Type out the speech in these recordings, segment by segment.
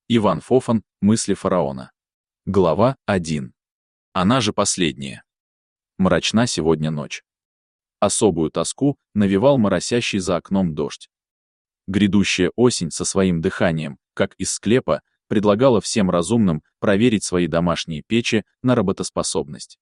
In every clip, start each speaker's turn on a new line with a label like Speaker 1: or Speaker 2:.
Speaker 1: Иван Фофан. Мысли фараона. Глава 1. Она же последняя. Мрачна сегодня ночь. Особую тоску навевал моросящий за окном дождь. Грядущая осень со своим дыханием, как из склепа, предлагала всем разумным проверить свои домашние печи на работоспособность.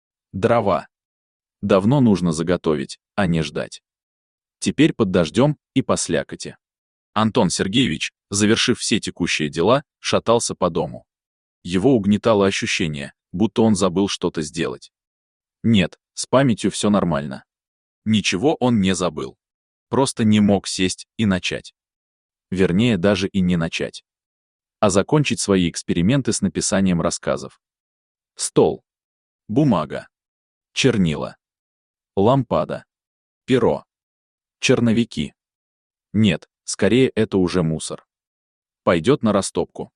Speaker 1: Дрова. Давно нужно заготовить, а не ждать. Теперь под дождем и по слякоти. Антон Сергеевич, завершив все текущие дела, шатался по дому. Его угнетало ощущение, будто он забыл что-то сделать. Нет, с памятью все нормально. Ничего он не забыл. Просто не мог сесть и начать. Вернее, даже и не начать. А закончить свои эксперименты с написанием рассказов. Стол. Бумага. Чернила. Лампада. Перо. Черновики. Нет, скорее это уже мусор. Пойдет на растопку.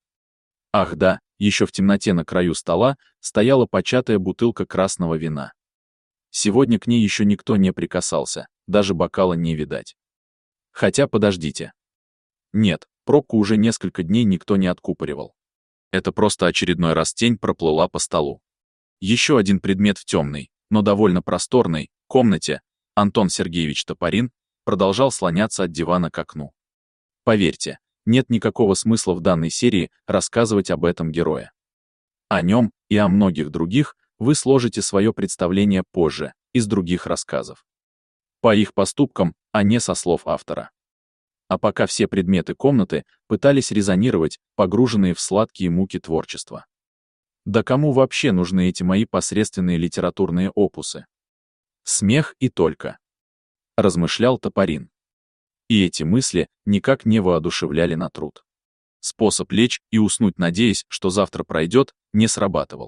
Speaker 1: Ах да, еще в темноте на краю стола стояла початая бутылка красного вина. Сегодня к ней еще никто не прикасался, даже бокала не видать. Хотя подождите. Нет, пробку уже несколько дней никто не откупоривал. Это просто очередной раз тень проплыла по столу. Еще один предмет в темной, но довольно просторной комнате, Антон Сергеевич Топорин, продолжал слоняться от дивана к окну. Поверьте, нет никакого смысла в данной серии рассказывать об этом герое. О нем и о многих других вы сложите свое представление позже, из других рассказов. По их поступкам, а не со слов автора. А пока все предметы комнаты пытались резонировать, погруженные в сладкие муки творчества. Да кому вообще нужны эти мои посредственные литературные опусы? Смех и только. Размышлял Топорин. И эти мысли никак не воодушевляли на труд. Способ лечь и уснуть, надеясь, что завтра пройдет, не срабатывал.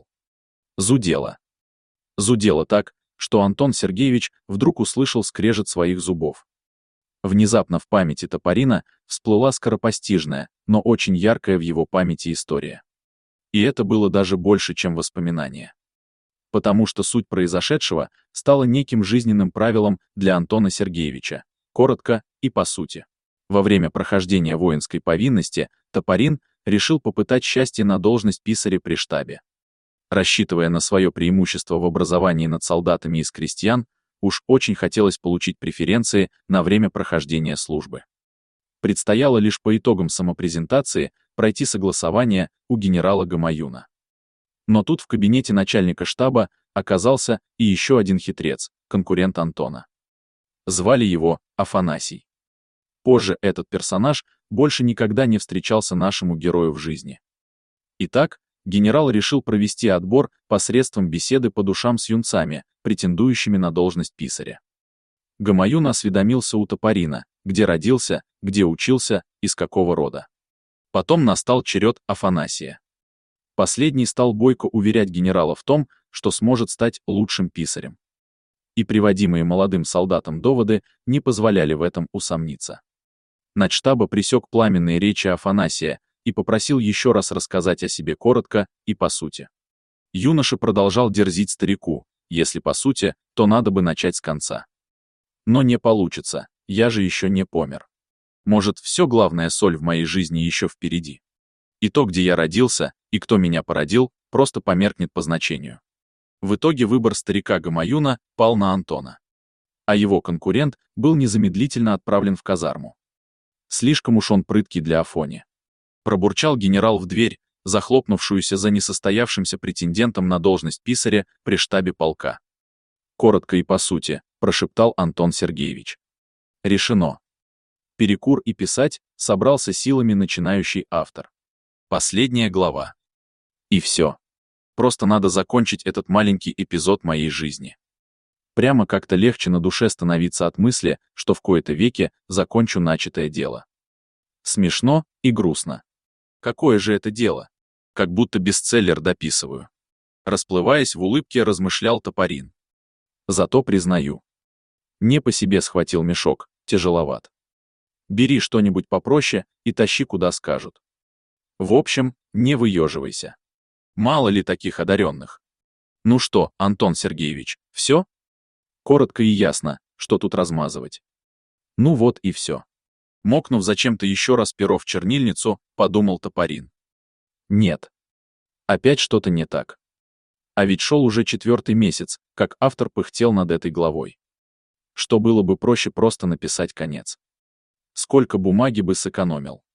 Speaker 1: Зудело. Зудело так, что Антон Сергеевич вдруг услышал скрежет своих зубов. Внезапно в памяти Топорина всплыла скоропостижная, но очень яркая в его памяти история. И это было даже больше, чем воспоминание. Потому что суть произошедшего стала неким жизненным правилом для Антона Сергеевича, коротко и по сути. Во время прохождения воинской повинности Топорин решил попытать счастье на должность писаря при штабе. Рассчитывая на свое преимущество в образовании над солдатами из крестьян, уж очень хотелось получить преференции на время прохождения службы. Предстояло лишь по итогам самопрезентации пройти согласование у генерала Гамаюна. Но тут в кабинете начальника штаба оказался и еще один хитрец, конкурент Антона. Звали его Афанасий. Позже этот персонаж больше никогда не встречался нашему герою в жизни. Итак, генерал решил провести отбор посредством беседы по душам с юнцами, претендующими на должность писаря. Гамаюн осведомился у Топорина, где родился, где учился, из какого рода. Потом настал черед Афанасия. Последний стал бойко уверять генерала в том, что сможет стать лучшим писарем. И приводимые молодым солдатам доводы не позволяли в этом усомниться. Начштаба пресек пламенные речи Афанасия и попросил еще раз рассказать о себе коротко и по сути. Юноша продолжал дерзить старику, если по сути, то надо бы начать с конца. Но не получится, я же еще не помер. Может, все главная соль в моей жизни еще впереди. И то, где я родился, и кто меня породил, просто померкнет по значению. В итоге выбор старика Гамаюна пал на Антона. А его конкурент был незамедлительно отправлен в казарму. Слишком уж он прыткий для Афони. Пробурчал генерал в дверь, захлопнувшуюся за несостоявшимся претендентом на должность писаря при штабе полка. Коротко и по сути, прошептал Антон Сергеевич. Решено. Перекур и писать собрался силами начинающий автор. Последняя глава. И все. Просто надо закончить этот маленький эпизод моей жизни. Прямо как-то легче на душе становиться от мысли, что в кои-то веки закончу начатое дело. Смешно и грустно. Какое же это дело? Как будто бестселлер дописываю. Расплываясь в улыбке, размышлял Топорин. Зато признаю. Не по себе схватил мешок, тяжеловат. Бери что-нибудь попроще и тащи куда скажут. В общем, не выеживайся. Мало ли таких одаренных. Ну что, Антон Сергеевич, все? Коротко и ясно, что тут размазывать. Ну вот и все. Мокнув зачем-то еще раз перо в чернильницу, подумал Топорин. Нет. Опять что-то не так. А ведь шел уже 4-й месяц, как автор пыхтел над этой главой. Что было бы проще просто написать конец. Сколько бумаги бы сэкономил.